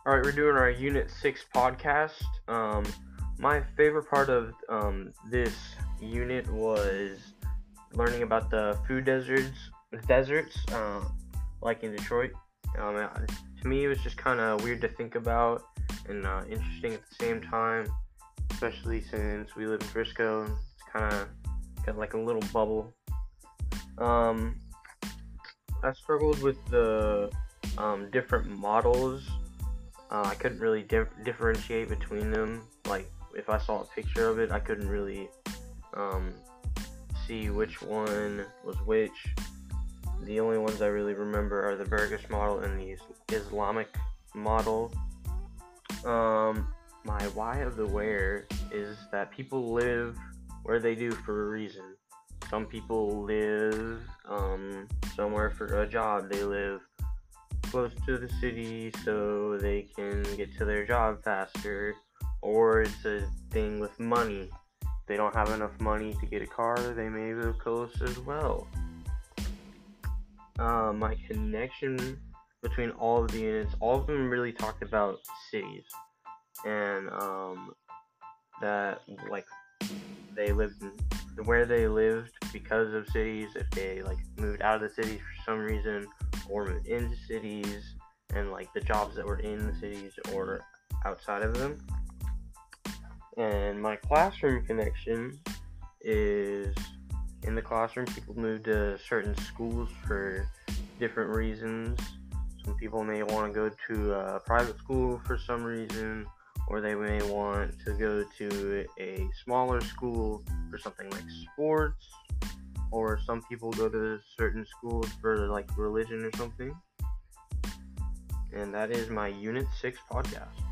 All right, we're doing our Unit 6 podcast. My favorite part of this unit was learning about the food deserts, like in Detroit. To me, it was just kind of weird to think about and interesting at the same time, especially since we live in Frisco. It's kind of got like a little bubble. I struggled with the different models. I couldn't really differentiate between them. Like, if I saw a picture of it, I couldn't really see which one was which. The only ones I really remember are the Burgess model and the Islamic model. My why of the where is that people live where they do for a reason. Some people live somewhere for a job. They live close to the city so they can get to their job faster, or it's a thing with money. If they don't have enough money to get a car, they may live close as well. My connection between all of the units, all of them really talked about cities, and that like they lived where they lived because of cities. If they like moved out of the cities for some reason, or moved into cities, and like the jobs that were in the cities or outside of them. And my classroom connection is in the classroom, people move to certain schools for different reasons. Some people may want to go to a private school for some reason, or they may want to go to a smaller school for something like sports, or some people go to certain schools for like religion or something. And that is my Unit 6 podcast.